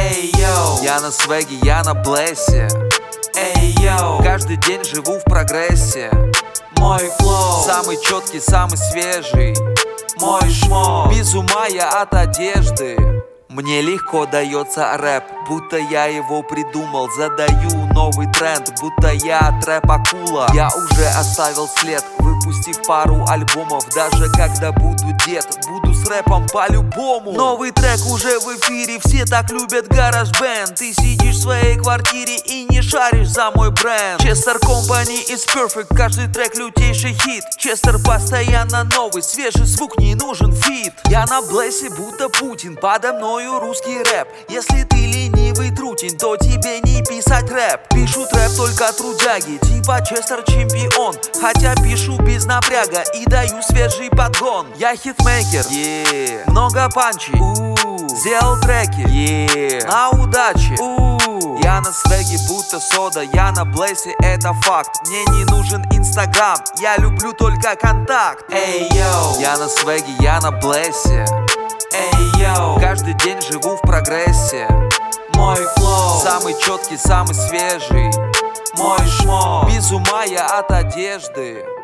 Эй, йоу, я на свеге, я на блессе. Эй, йоу, каждый день живу в прогрессе. Мой флоу самый четкий, самый свежий. Мой шмо, без ума я от одежды. Мне легко дается рэп, будто я его придумал. Задаю новый тренд, будто я трэп-акула. Я уже оставил след, выпустив пару альбомов. Даже когда буду дед, буду с рэпом по-любому. Новый трек уже в эфире, все так любят гараж-бэнд. Ты сидишь в своей квартире и не шаришь за мой бренд. Chester Company is perfect, каждый трек лютейший хит. Chester постоянно новый, свежий звук, не нужен фит. Я на блессе, будто Путин, подо мною русский рэп. Если ты ленивый трутень, то тебе не писать рэп. Пишу трэп только трудяги, типа Chester чемпион. Хотя пишу без напряга и даю свежий подгон. Я хитмейкер, много панчей, сделал треки, на удаче, Я на свеге, будто сода, я на блессе, это факт. Мне не нужен инстаграм, я люблю только контакт. Эй, йоу, я на свеге, я на блессе. Эй, йоу, каждый день живу в прогрессе. Мой флоу самый четкий, самый свежий. Мой шмо, без ума я от одежды.